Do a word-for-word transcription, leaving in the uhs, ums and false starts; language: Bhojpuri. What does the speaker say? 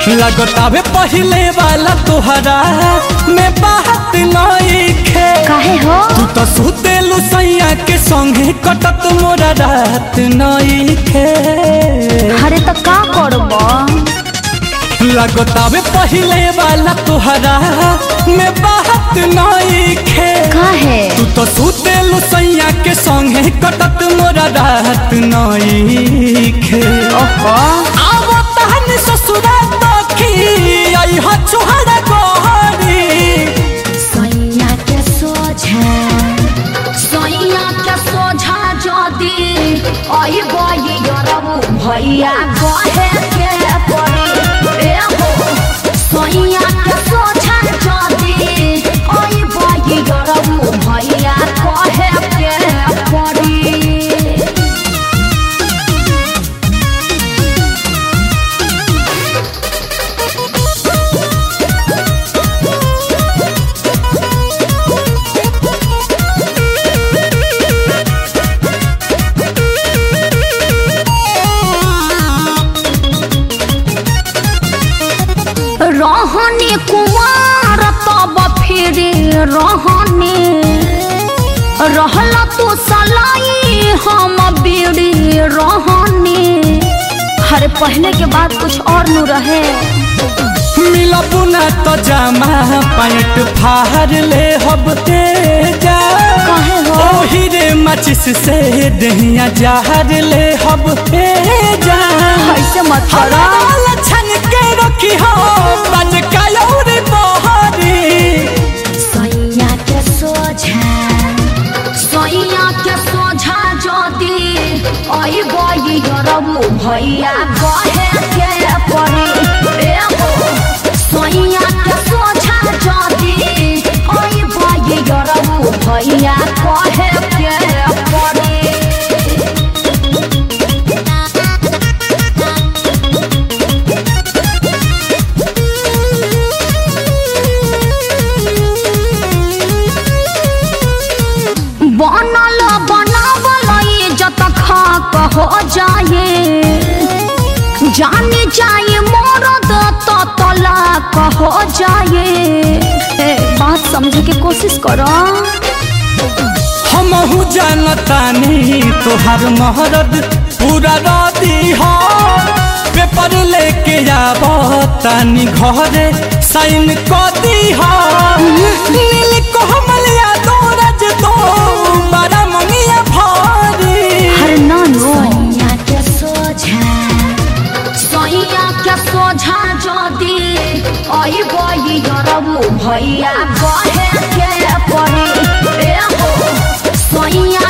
लगतावे पहले वाला तोहरा में बात नइखे। काहे हो तू तो सुतेलु सैया के संगे कटत मोरा रात नइखे। अरे तो का करबो लगतावे पहले वाला तोहरा में बात नइखे। काहे तू तो सुतेलु सैया के संगे कटत मोरा रात नइखे। ओहो आवो तहन ससुरा तखी आई ह चुहरा गोहरी। सैया के सोझा सैया के सोझा जदी आई गई यरबू भैया कहे के पड़ी। ए हो सैया के सोझा जदी आई गई यरबू भैया कहे के पड़ी। रहने कुमार तब फिर रहने रहला तू सलाई हम बीड़ी रहने। हरे पहले के बाद कुछ और न रहे। मिलबू ना तो जामा पैंट फाड़ ले हब तेजा। काहे हो ओही रे माचिस से दहिया जहर ले हब तेजा। ऐसे मत करो हवा छन के रखी हो बज कायोरी बहरी। सैया के सोझा सैया के सोझा जदी आई गई यरबू भैया कहे के पड़ी। ए हो सैया के सोझा जदी आई गई यरबू भैया कहे के पड़ी। बनल बनावल इज्जत खाक हो जाए। जाने जाए मरद तो तलाक हो जाए। ए, बात समझे की कोशिश करो। हमहू जानतानी तोहार महरद पूरा राती हो। पेपर लेके आवतानी घरे साइन कर दी हो। नील कोमलिया तोरज तो बड़ा मंगिया भारी। हर नानो सैया के सोझा सैया के सोझा जदी आई गई यरबू भैया कहे के पड़ी। ए हो सैया